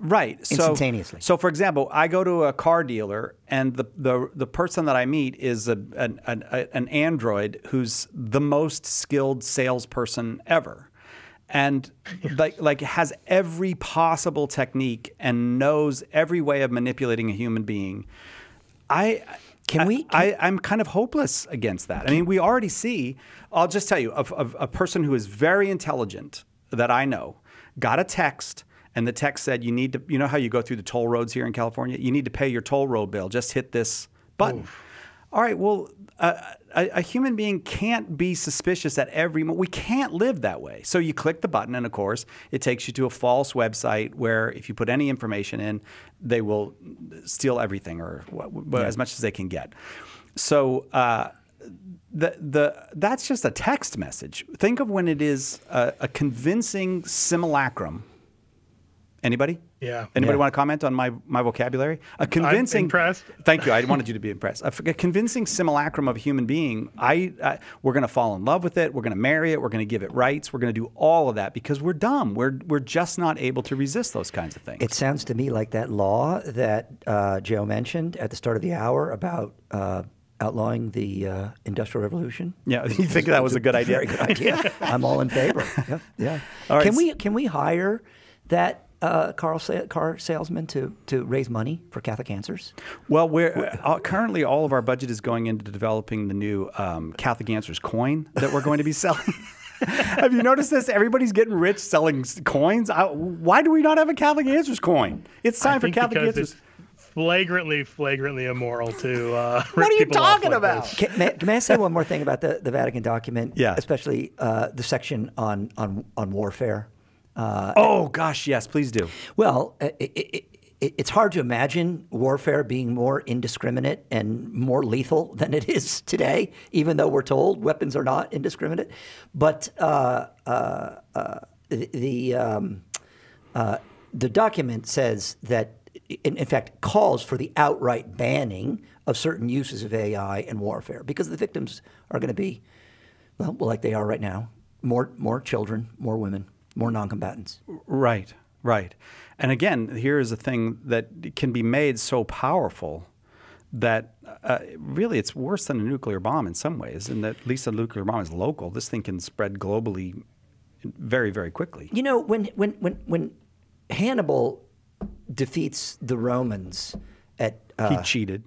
Right. So, instantaneously. So, for example, I go to a car dealer, and the the, the person that I meet is a, an, an, an android who's the most skilled salesperson ever. And like like has every possible technique and knows every way of manipulating a human being. I can we? Can, I, I'm kind of hopeless against that. I mean, we already see. I'll just tell you, a, a, a person who is very intelligent that I know got a text, and the text said, "You need to. You know how you go through the toll roads here in California? You need to pay your toll road bill. Just hit this button." Oof. All right. Well, uh, a, a human being can't be suspicious at every moment. We can't live that way. So you click the button, and of course, it takes you to a false website where if you put any information in, they will steal everything or yeah. as much as they can get. So uh, the the that's just a text message. Think of when it is a, a convincing simulacrum. Anybody? Yeah. Anybody yeah. want to comment on my, my vocabulary? A convincing. I'm impressed. Thank you. I wanted you to be impressed. A, a convincing simulacrum of a human being. I, I we're going to fall in love with it. We're going to marry it. We're going to give it rights. We're going to do all of that because we're dumb. We're we're just not able to resist those kinds of things. It sounds to me like that law that uh, Joe mentioned at the start of the hour about uh, outlawing the uh, Industrial Revolution. Yeah, you think that was a good idea? Very good idea. I'm all in favor. Yeah. yeah. All right. Can we can we hire that? Uh, car, sa- car salesman to, to raise money for Catholic Answers? Well, we're uh, currently all of our budget is going into developing the new um, Catholic Answers coin that we're going to be selling. Have you noticed this? Everybody's getting rich selling coins. I, why do we not have a Catholic Answers coin? It's time I for think Catholic because Answers. It's flagrantly, flagrantly immoral to uh, what are you talking like about? Can, may, may I say one more thing about the, the Vatican document? Yeah. Especially uh, the section on, on, on warfare. Uh, oh, gosh, yes, please do. Well, it, it, it, it's hard to imagine warfare being more indiscriminate and more lethal than it is today, even though we're told weapons are not indiscriminate. But uh, uh, uh, the, um, uh, the document says that, in, in fact, calls for the outright banning of certain uses of A I in warfare because the victims are going to be, well, like they are right now, more more children, more women. More non-combatants. Right, right. And again, here is a thing that can be made so powerful that uh, really it's worse than a nuclear bomb in some ways, and that at least a nuclear bomb is local. This thing can spread globally very, very quickly. You know, when when when, when Hannibal defeats the Romans at... Uh, he cheated.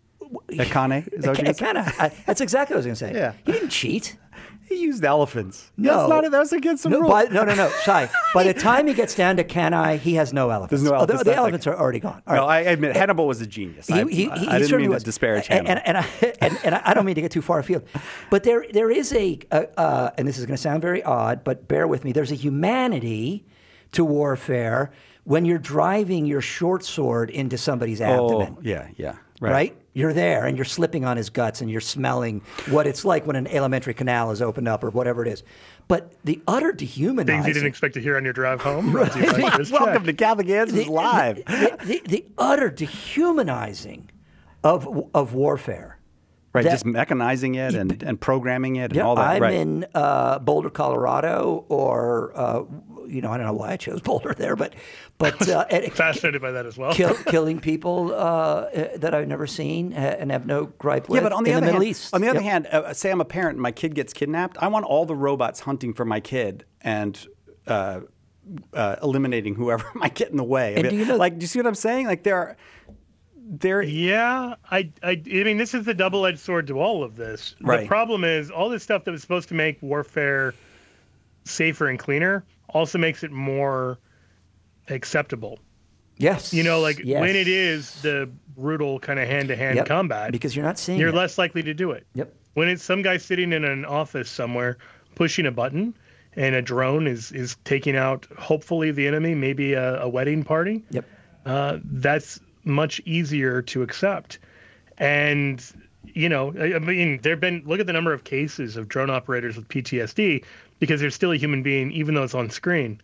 At Cannae? Is that what you kind of, That's exactly what I was going to say. Yeah. He didn't cheat. He used elephants. No. That's, not, that's against the no, rules. by, no, no, no. Sorry. By the time he gets down to Cannae, he has no elephants. There's no elephants. Oh, the, the elephants like, are already gone. All no, right. I admit, Hannibal was a genius. He, I, he, he, I he didn't mean was. to disparage and, Hannibal. And, and, and, and I don't mean to get too far afield. But there, there is a, uh, uh, and this is going to sound very odd, but bear with me, there's a humanity to warfare when you're driving your short sword into somebody's abdomen. Oh, yeah, yeah. Right. right? You're there and you're slipping on his guts and you're smelling what it's like when an alimentary canal is opened up or whatever it is. But the utter dehumanizing... Things you didn't expect to hear on your drive home. Right. Like Welcome to Catholic Answers the, Live. The, the, the, the utter dehumanizing of of warfare. Right, that, just mechanizing it and, and programming it and yeah, all that. I'm right. in uh, Boulder, Colorado, or uh, you know, I don't know why I chose Boulder there, but but uh, fascinated by that as well. kill, killing people uh, that I've never seen and have no gripe with. Yeah, but on the in other the Middle hand, East. on the other Yep. hand, uh, say I'm a parent and my kid gets kidnapped. I want all the robots hunting for my kid and uh, uh, eliminating whoever might get in the way. I And mean, do you know, like, do you see what I'm saying? Like, there are. There, yeah, I, I, I mean, this is the double-edged sword to all of this. Right. The problem is all this stuff that was supposed to make warfare safer and cleaner also makes it more acceptable. Yes. You know, like yes. when it is the brutal kind of hand-to-hand Yep. combat, because you're not seeing you're it. less likely to do it. Yep. When it's some guy sitting in an office somewhere pushing a button and a drone is, is taking out, hopefully, the enemy, maybe a, a wedding party, Yep. uh, that's much easier to accept. And, you know, I, I mean, there have been, look at the number of cases of drone operators with P T S D because they're still a human being, even though it's on screen.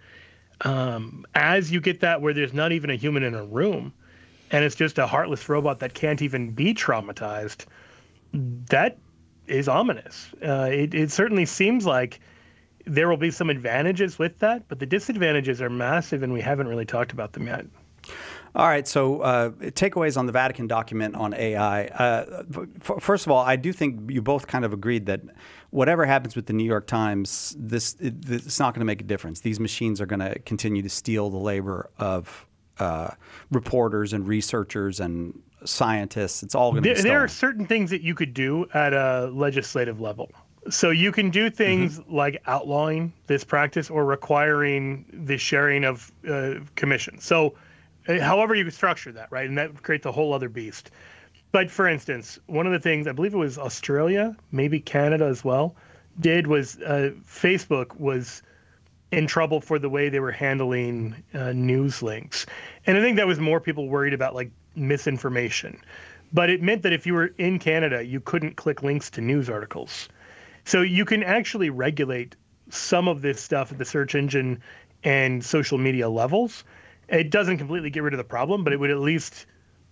Um, as you get that where there's not even a human in a room and it's just a heartless robot that can't even be traumatized, that is ominous. Uh, it, it certainly seems like there will be some advantages with that, but the disadvantages are massive and we haven't really talked about them yet. All right, so uh, takeaways on the Vatican document on A I. Uh, f- first of all, I do think you both kind of agreed that whatever happens with the New York Times, this it, it's not going to make a difference. These machines are going to continue to steal the labor of uh, reporters and researchers and scientists. It's all going to there, be stolen. There are certain things that you could do at a legislative level. So you can do things mm-hmm. like outlawing this practice or requiring the sharing of uh, commissions. So however you structure that, right? And that creates a whole other beast. But for instance, one of the things, I believe it was Australia, maybe Canada as well, did was uh, Facebook was in trouble for the way they were handling uh, news links. And I think that was more people worried about like misinformation. But it meant that if you were in Canada, you couldn't click links to news articles. So you can actually regulate some of this stuff at the search engine and social media levels. It doesn't completely get rid of the problem, but it would at least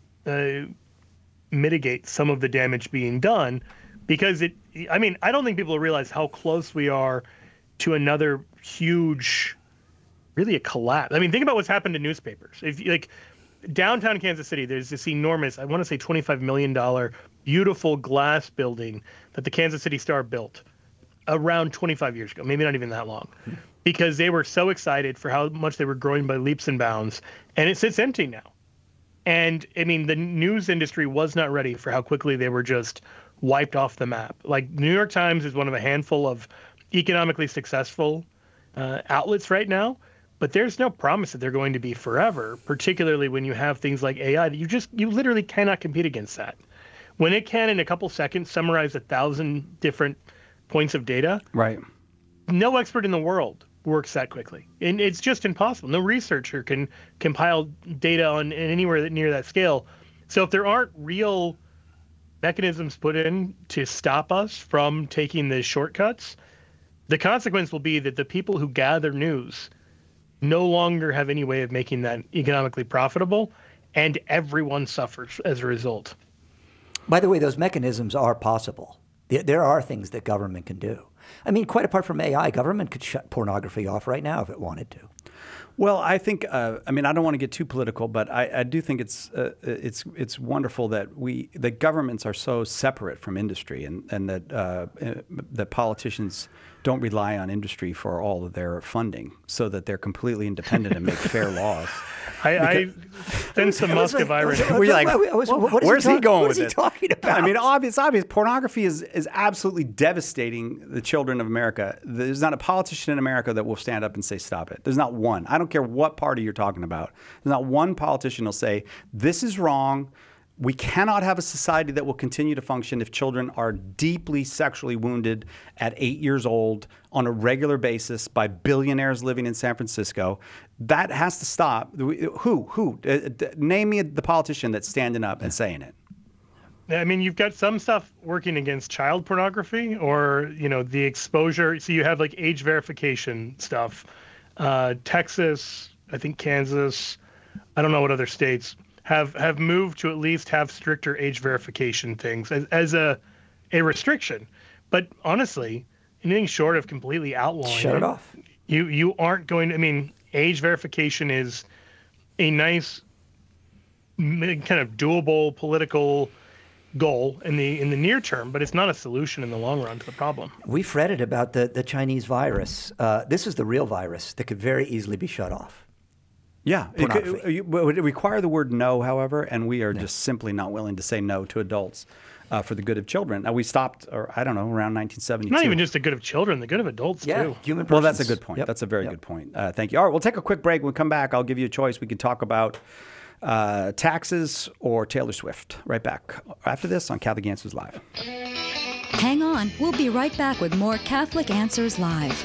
uh, mitigate some of the damage being done because it, I mean, I don't think people realize how close we are to another huge, really a collapse. I mean, think about what's happened to newspapers. If like downtown Kansas City, there's this enormous, I want to say twenty-five million dollars beautiful glass building that the Kansas City Star built around twenty-five years ago, maybe not even that long. Because they were so excited for how much they were growing by leaps and bounds, and it sits empty now. And I mean, the news industry was not ready for how quickly they were just wiped off the map. Like New York Times is one of a handful of economically successful uh, outlets right now, but there's no promise that they're going to be forever, particularly when you have things like A I that you just, you literally cannot compete against that. When it can, in a couple seconds, summarize a thousand different points of data, right? No expert in the world works that quickly, and it's just impossible. No researcher can compile data on anywhere that near that scale. So if there aren't real mechanisms put in to stop us from taking the shortcuts, the consequence will be that the people who gather news no longer have any way of making that economically profitable, and everyone suffers as a result. By the way, those mechanisms are possible. There are things that government can do. I mean, quite apart from A I, government could shut pornography off right now if it wanted to. Well, I think, uh, I mean, I don't want to get too political, but I, I do think it's uh, it's it's wonderful that we that governments are so separate from industry, and and that uh, that politicians don't rely on industry for all of their funding, so that they're completely independent and make fair laws. I, I sense the musk of irony. Were you like, where's he going with this? What is he talking about? I mean, obvious, obvious. Pornography is, is absolutely devastating the children of America. There's not a politician in America that will stand up and say, stop it. There's not one. I don't care what party you're talking about. There's not one politician who'll say, this is wrong. We cannot have a society that will continue to function if children are deeply sexually wounded at eight years old on a regular basis by billionaires living in San Francisco. That has to stop. Who? Who? Uh, name me the politician that's standing up and saying it. I mean, you've got some stuff working against child pornography or, you know, the exposure. So you have like age verification stuff. Uh, Texas, I think Kansas, I don't know what other states have have moved to at least have stricter age verification things as, as a a restriction. But honestly, anything short of completely outlawing shut it off. You you aren't going to, I mean, age verification is a nice kind of doable political goal in the in the near term, but it's not a solution in the long run to the problem. We fretted about the, the Chinese virus. Uh, this is the real virus that could very easily be shut off. Yeah, it, could, it would require the word no, however, and we are yeah. just simply not willing to say no to adults uh, for the good of children. Now, we stopped, or I don't know, around nineteen seventy-two. Not even just the good of children, the good of adults, yeah, too. Human persons. Well, that's a good point. Yep. That's a very yep. good point. Uh, thank you. All right, we'll take a quick break. When we come back, I'll give you a choice. We can talk about uh, taxes or Taylor Swift. Right back after this on Catholic Answers Live. Hang on. We'll be right back with more Catholic Answers Live.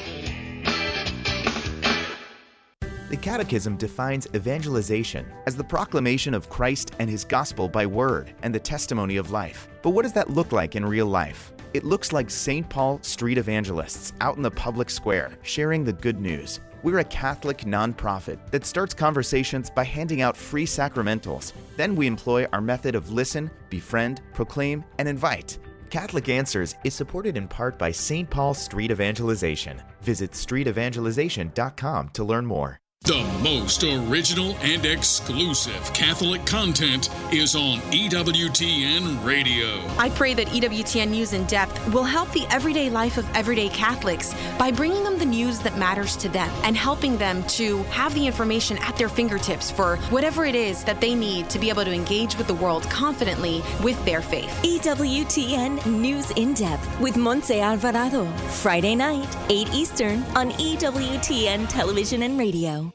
The Catechism defines evangelization as the proclamation of Christ and His gospel by word and the testimony of life. But what does that look like in real life? It looks like Saint Paul street evangelists out in the public square sharing the good news. We're a Catholic nonprofit that starts conversations by handing out free sacramentals. Then we employ our method of listen, befriend, proclaim, and invite. Catholic Answers is supported in part by Saint Paul Street Evangelization. Visit street evangelization dot com to learn more. The most original and exclusive Catholic content is on E W T N Radio. I pray that E W T N News in Depth will help the everyday life of everyday Catholics by bringing them the news that matters to them and helping them to have the information at their fingertips for whatever it is that they need to be able to engage with the world confidently with their faith. E W T N News in Depth with Montse Alvarado. Friday night, eight Eastern on E W T N Television and Radio.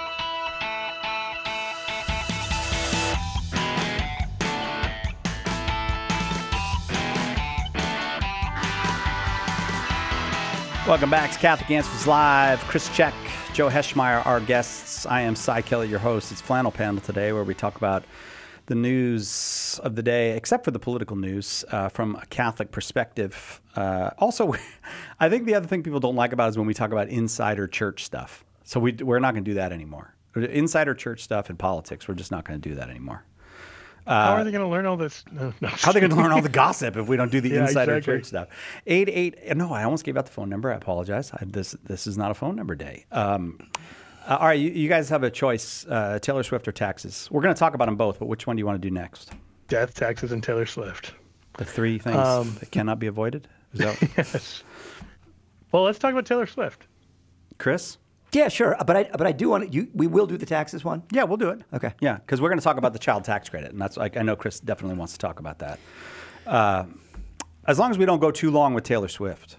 Welcome back to Catholic Answers Live. Chris Check, Joe Heschmeyer, our guests. I am Cy Kelly, your host. It's Flannel Panel today, where we talk about the news of the day, except for the political news, uh, from a Catholic perspective. Uh, also, I think the other thing people don't like about it is when we talk about insider church stuff. So we, we're not going to do that anymore. Insider church stuff and politics, we're just not going to do that anymore. Uh, How are they going to learn all this? No, no. How are they going to learn all the gossip if we don't do the yeah, insider exactly. church stuff? Eight eight. No, I almost gave out the phone number. I apologize. I, this this is not a phone number day. Um, uh, all right, you, you guys have a choice: uh, Taylor Swift or taxes. We're going to talk about them both, but which one do you want to do next? Death, taxes, and Taylor Swift. The three things um, that cannot be avoided. Is that... yes. Well, let's talk about Taylor Swift. Chris. Yeah, sure, but I but I do want to. You, we will do the taxes one. Yeah, we'll do it. Okay. Yeah, because we're going to talk about the child tax credit, and that's like I know Chris definitely wants to talk about that. Uh, as long as we don't go too long with Taylor Swift.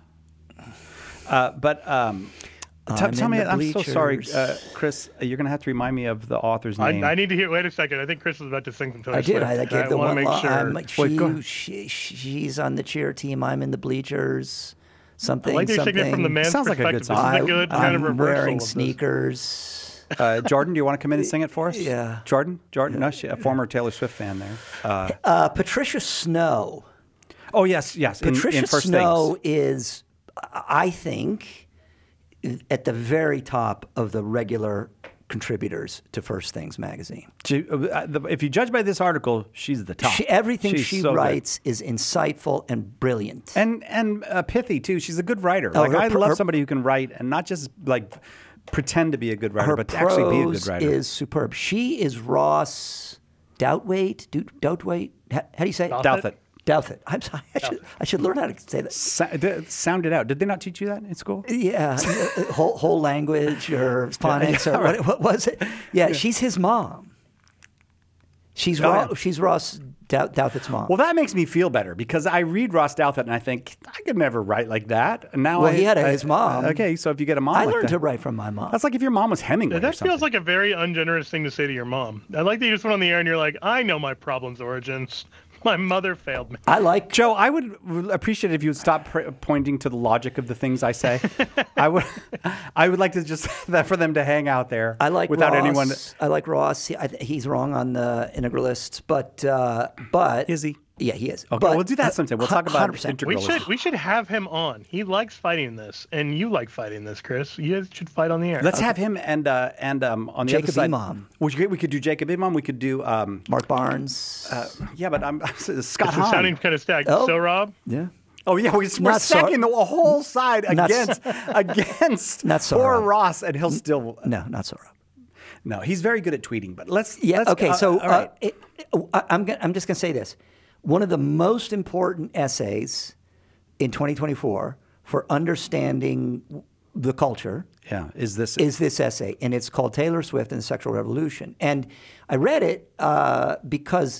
Uh, but um, t- tell me, I'm so sorry, uh, Chris. You're going to have to remind me of the author's name. I, I need to hear. Wait a second. I think Chris was about to sing some Taylor I did. Swift. I, I gave I the want one to make line. sure. I'm like, she, she, she's on the cheer team. I'm in the bleachers. Something, I like you're something. taking it from the man's Sounds like a good perspective. song. This is a good I, kind I'm of reversal wearing of this. sneakers. Uh, Jordan, do you want to come in and sing it for us? Yeah. Jordan? Jordan? No, she, a former Taylor Swift fan there. Uh, uh, Patricia Snow. Oh, yes, yes. In, Patricia in First Snow Things. is, I think, at the very top of the regular contributors to First Things magazine. She, uh, the, if you judge by this article, she's the top. She, everything she's she so writes good. is insightful and brilliant. And and uh, pithy, too. She's a good writer. Oh, like her I pro- love her- somebody who can write and not just like pretend to be a good writer, Her but to actually be a good prose writer. is superb. She is Ross Doutwaite. Do, Doutwaite? How, how do you say it? Douthat. Douthat. I'm sorry. I should, I should learn how to say that. Sa- d- sound it out. Did they not teach you that in school? Yeah, whole, whole language or phonics Yeah, or right. what, what was it? Yeah, she's his mom. She's Oh, Ross, yeah. she's Ross Dou- Douthat's mom. Well, that makes me feel better because I read Ross Douthat and I think I could never write like that. And now Well, I, he had a- I- his mom. Okay, so if you get a mom, I like learned that, to write from my mom. That's like if your mom was Hemingway. or That something. feels like a very ungenerous thing to say to your mom. I like that you just went on the air and you're like, I know my problem's origins. My mother failed me. I like Joe. I would appreciate if you would stop pr- pointing to the logic of the things I say. I would, I would like to just that for them to hang out there. I like without Ross. anyone. I like Ross. He, I, he's wrong on the integralists, but uh, but Is he? Yeah, he is. Okay, but, we'll do that sometime. We'll talk about one hundred percent. We integralism. should we should have him on. He likes fighting this, and you like fighting this, Chris. You guys should fight on the air. Let's have him and uh, and um, on the Jacob other side. Imam. We could, we could do Jacob Imam. We could do um, Mark Barnes. Uh, yeah, but I'm, I'm Scott This is Hahn. sounding kind of stacked. Oh. So, Rob? Yeah. Oh yeah, we, we're Not so- stacking the whole side Not against against Not so poor Rob. Ross, and he'll still No, not so. Rob. no. He's very good at tweeting, but let's Yeah. let's, okay. uh, so all right. uh, it, I, I'm gonna, I'm just going to say this. One of the most important essays in twenty twenty-four for understanding the culture yeah, is this is this essay, and it's called Taylor Swift and the Sexual Revolution. And I read it uh, because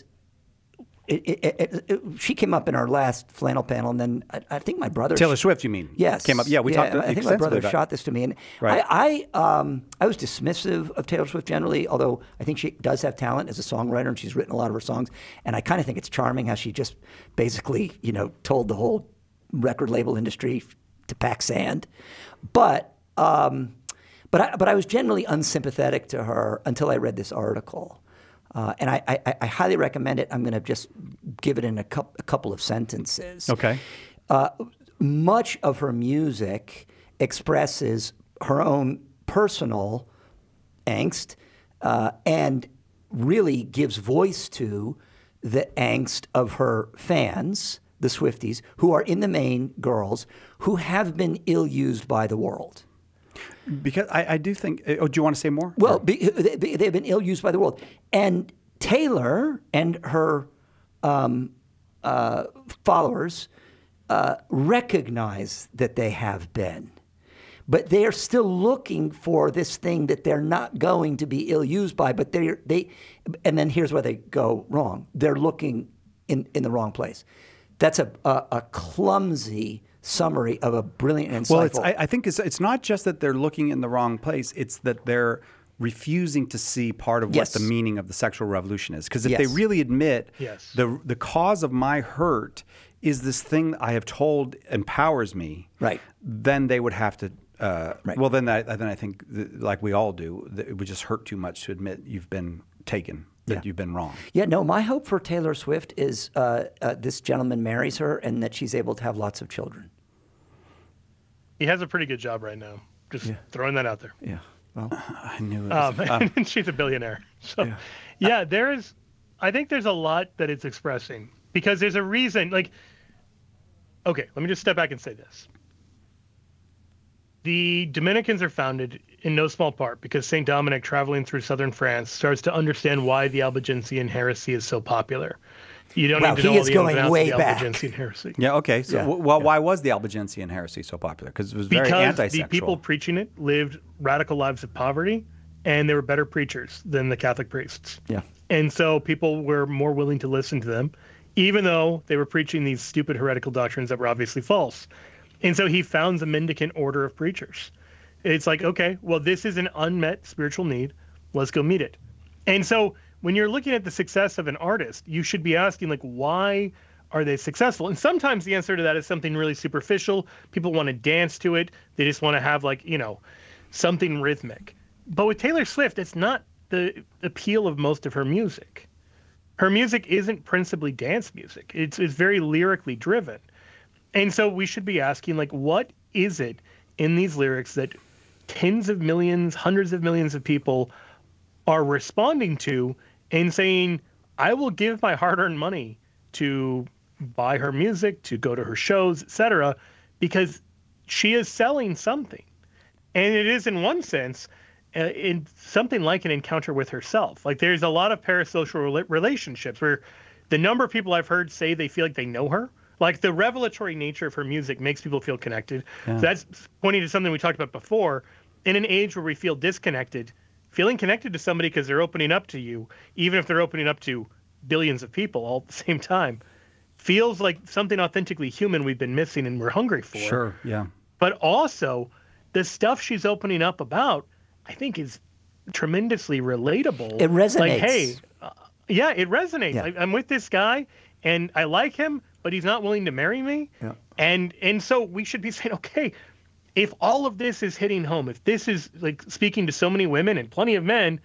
it, it, it, it, she came up in our last flannel panel, and then I, I think my brother Taylor Swift? You mean? Yes, came up. Yeah, we talked. I think my extensively brother about shot this to me, and Right. I I, um, I was dismissive of Taylor Swift generally, although I think she does have talent as a songwriter, and she's written a lot of her songs. And I kind of think it's charming how she just basically, you know, told the whole record label industry to pack sand. But um, but I, but I was generally unsympathetic to her until I read this article. Uh, and I, I, I highly recommend it. I'm going to just give it in a, cu- a couple of sentences. Okay. Uh, much of her music expresses her own personal angst uh, and really gives voice to the angst of her fans, the Swifties, who are in the main girls who have been ill-used by the world. Because I, I do think. Oh, do you want to say more? Well, be, they, they've been ill-used by the world. And Taylor and her um, uh, followers uh, recognize that they have been. But they are still looking for this thing that they're not going to be ill-used by. But they they, and then here's where they go wrong. They're looking in, in the wrong place. That's a, a, a clumsy summary of a brilliant and insightful. Well, it's, I, I think it's, it's not just that they're looking in the wrong place. It's that they're refusing to see part of Yes. what the meaning of the sexual revolution is. Because if Yes. they really admit Yes. the the cause of my hurt is this thing I have told empowers me, right? Then they would have to. Uh, Right. Well, then I, then I think, that, like we all do, that it would just hurt too much to admit you've been taken, that Yeah. you've been wrong. Yeah, no, my hope for Taylor Swift is uh, uh, this gentleman marries her and that she's able to have lots of children. He has a pretty good job right now. Just Yeah. throwing that out there. Yeah. Well, I knew it. Um, Was, um, and she's a billionaire. So, Yeah. yeah, there is, I think there's a lot that it's expressing because there's a reason. Like, okay, let me just step back and say this. The Dominicans are founded in no small part because Saint Dominic, traveling through southern France, starts to understand why the Albigensian heresy is so popular. You don't Wow, need to know he all is the going ins and outs way of the back. Albigensian heresy. yeah. Okay. So, Yeah. w- well, why was the Albigensian heresy so popular? Because it was very Because anti-sexual. the people preaching it lived radical lives of poverty, and they were better preachers than the Catholic priests. Yeah. And so people were more willing to listen to them, even though they were preaching these stupid heretical doctrines that were obviously false. And so he founds a mendicant order of preachers. It's like, okay, well, this is an unmet spiritual need. Let's go meet it. And so when you're looking at the success of an artist, you should be asking, like, why are they successful? And sometimes the answer to that is something really superficial. People want to dance to it. They just want to have, like, you know, something rhythmic. But with Taylor Swift, it's not the appeal of most of her music. Her music isn't principally dance music. It's it's very lyrically driven. And so we should be asking, like, what is it in these lyrics that tens of millions, hundreds of millions of people are responding to and saying, I will give my hard-earned money to buy her music, to go to her shows, et cetera, because she is selling something. And it is, in one sense, uh, in something like an encounter with herself. Like, there's a lot of parasocial rela- relationships where the number of people I've heard say they feel like they know her, like the revelatory nature of her music makes people feel connected. Yeah. So that's pointing to something we talked about before. In an age where we feel disconnected, feeling connected to somebody because they're opening up to you, even if they're opening up to billions of people all at the same time, feels like something authentically human we've been missing and we're hungry for. Sure. Yeah. But also, the stuff she's opening up about, I think, is tremendously relatable. It resonates. Like, hey, uh, yeah, it resonates. Yeah. I, I'm with this guy, and I like him, but he's not willing to marry me. Yeah. And and so we should be saying, okay, if all of this is hitting home, if this is like speaking to so many women and plenty of men,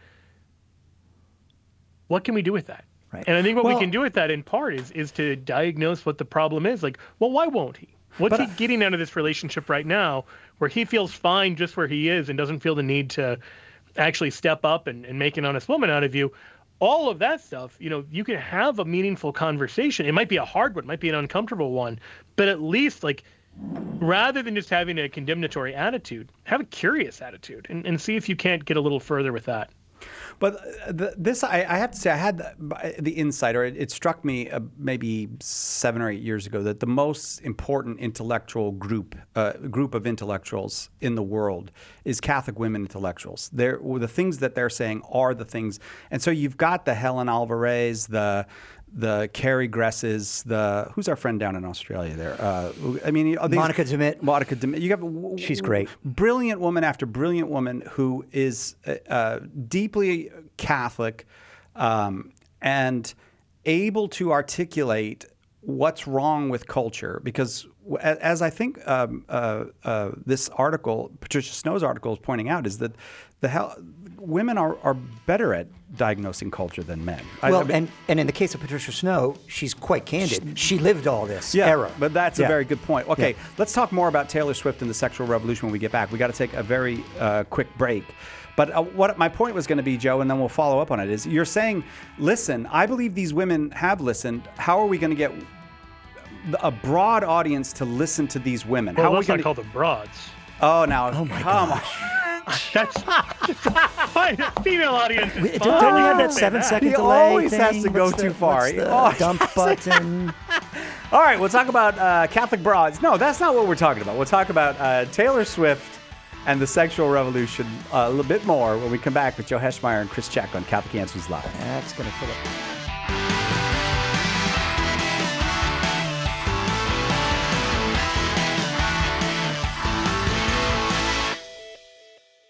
what can we do with that? Right. And I think what Well- we can do with that in part is is to diagnose what the problem is. Like, well, why won't he? What's But he I- getting out of this relationship right now where he feels fine just where he is and doesn't feel the need to actually step up and, and make an honest woman out of you? All of that stuff, you know, you can have a meaningful conversation. It might be a hard one, it might be an uncomfortable one, but at least, like, rather than just having a condemnatory attitude, have a curious attitude and, and see if you can't get a little further with that. But uh, the, this, I, I have to say, I had the, the insight, or it, it struck me uh, maybe seven or eight years ago, that the most important intellectual group, uh, group of intellectuals in the world is Catholic women intellectuals. They're, the things that they're saying are the things, and so you've got the Helen Alvarez, the the Carrie Gresses, the who's our friend down in Australia there? Uh, I mean, these, Monica Demit. Monica Demit. You have She's great. Brilliant woman after brilliant woman who is uh, uh, deeply Catholic um, and able to articulate what's wrong with culture. Because as I think um, uh, uh, this article, Patricia Snow's article, is pointing out, is that the hell, women are, are better at diagnosing culture than men. I- Well, I mean- and, and in the case of Patricia Snow, she's quite candid. She lived all this Yeah, era. but that's Yeah. a very good point. Okay, Yeah. let's talk more about Taylor Swift and the sexual revolution when we get back. We got to take a very uh, quick break. But uh, what my point was going to be, Joe, and then we'll follow up on it, is you're saying, listen, I believe these women have listened. How are we going to get a broad audience to listen to these women? Well, How are we let's not going call them broads. Oh, now, oh my come gosh. That's fine. Female audience. We, don't, don't we have that seven second He delay? always thing? has to go What's too the, far. What's He the always dump button. All right, we'll talk about uh, Catholic bras. No, that's not what we're talking about. We'll talk about uh, Taylor Swift and the sexual revolution uh, a little bit more when we come back with Joe Heschmeyer and Chris Check on Catholic Answers Live. That's going to fill it.